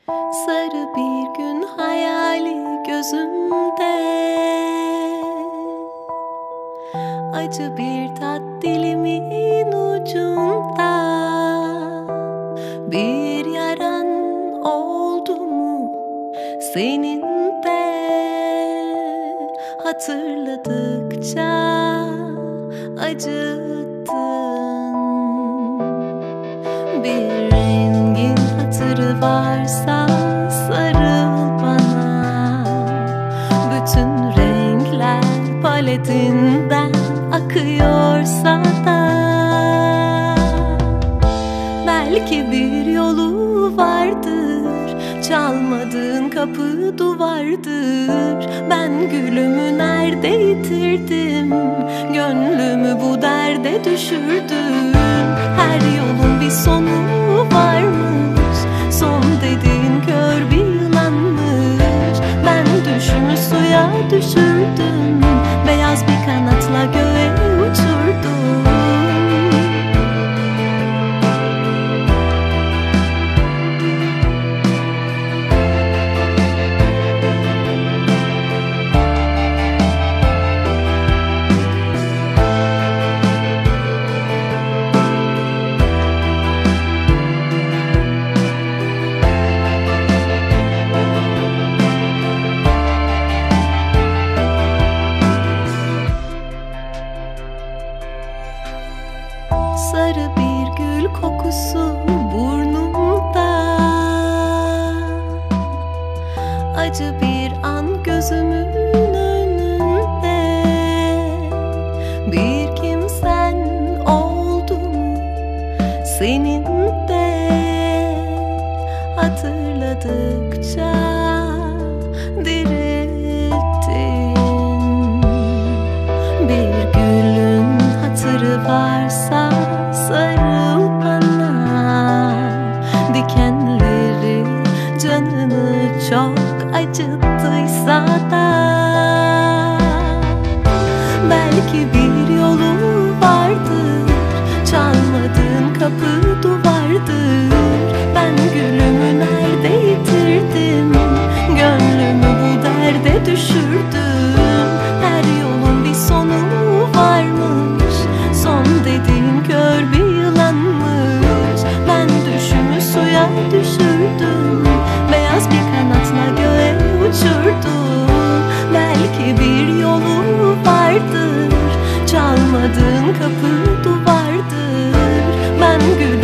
Sarı bir gün hayali gözümde, acı bir tat dilimin ucunda. Bir yaran oldu mu senin de, hatırladıkça acıttın. Bir rengin hatırı varsa sarıl bana, bütün renkler paletinden akıyorsa da. Belki bir yolu vardır, çalmadığın kapı duvardır. Ben gülümü nerede yitirdim, gönlümü bu derde düşürdüm. Her yolun bir sonu varmış, son dediğin kör bir yılanmış. Ben düşümü suya düşürdüm, beyaz bir kanatla göğe uçurdum. Sarı bir gül kokusu burnumda, acı bir an gözümün önünde. Bir kimsen oldu mu senin de, hatırladıkça dirilttin. Bir gülün hatırı varsa sarıl bana, dikenleri canını çok acıttıysa da. Belki bir yolu vardır, çalmadığın kapı duvardır. Ben gülümü nerede yitirdim, gönlümü bu derde düşürdüm. Her yolun bir sonu varmış, son dediğin kör bir yılanmış. Ben düşümü suya düşürdüm, beyaz bir kanatla göğe uçurdum. Belki bir yolu vardır, çalmadığın kapı duvardır. Ben gül